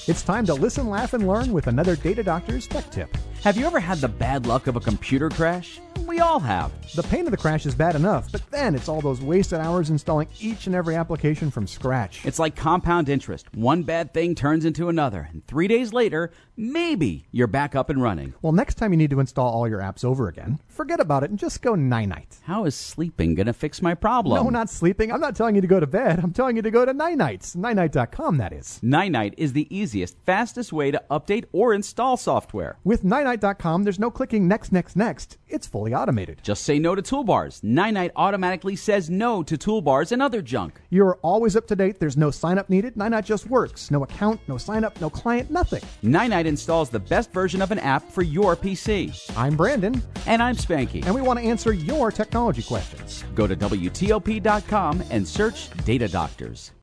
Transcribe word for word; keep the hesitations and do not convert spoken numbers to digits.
It's time to listen, laugh, and learn with another Data Doctor's Tech Tip. Have you ever had the bad luck of a computer crash? We all have. The pain of the crash is bad enough, but then it's all those wasted hours installing each and every application from scratch. It's like compound interest. One bad thing turns into another, and three days later, maybe you're back up and running. Well, next time you need to install all your apps over again, forget about it and just go night-night. How is sleeping going to fix my problem? No, not sleeping. I'm not telling you to go to bed. I'm telling you to go to night-nights. night night dot com, that is. Night-Night is the easiest, fastest way to update or install software. With night night dot com, there's no clicking next, next, next. It's fully automated. Just say no to toolbars. Night-Night automatically says no to toolbars and other junk. You're always up to date. There's no sign-up needed. Night-Night just works. No account, no sign-up, no client, nothing. Night-Night installs the best version of an app for your P C. I'm Brandon. And I'm Spanky. And we want to answer your technology questions. Go to W T O P dot com and search Data Doctors.